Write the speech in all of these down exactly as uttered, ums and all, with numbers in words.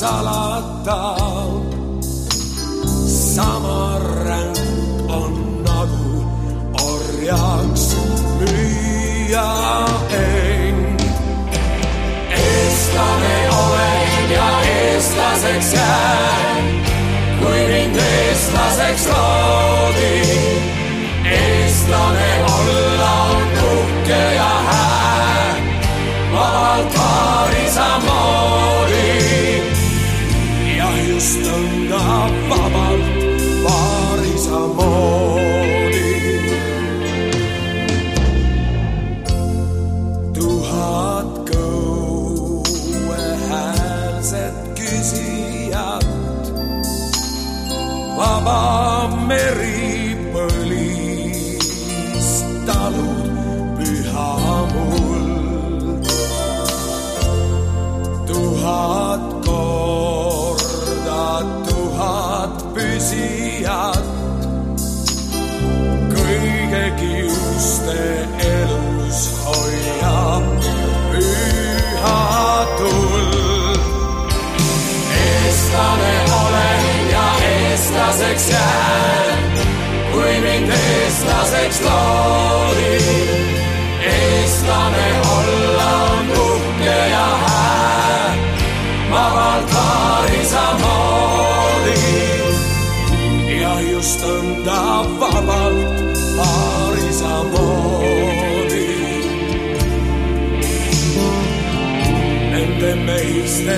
salata. Sama ränk on nagu orjaks müüa end. Eestlane olen ja eestlaseks jään, kui mind eestlaseks loodi. Eestlane olla on uhke ja hää, vabalt vaarisa moodi. Ja just nõnda vabalt vaarisa moodi. Tuhat kõuehäälset küsijat, vaba meri põlis, talud püha muld. Tuhat korda tuhat püsijat, kõige kiuste elus hoiab püha tuld. Eestlane olen ja eestlaseks jään, kui mind eestlaseks loodi. Eestlane olla on uhke ja hää, vabalt vaarisa moodi. Ja just nõnda vabalt vaarisa moodi. Nende meiste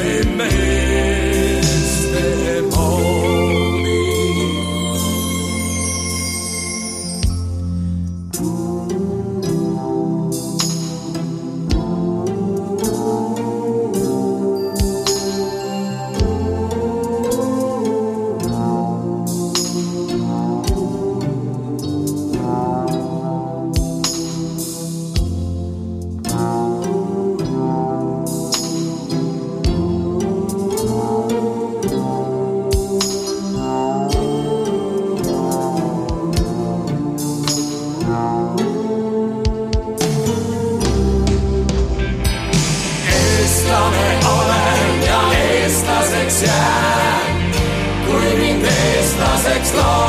meeste moodi. Eestlane olen ja eestlaseks jään, kui mind eestlaseks loodi.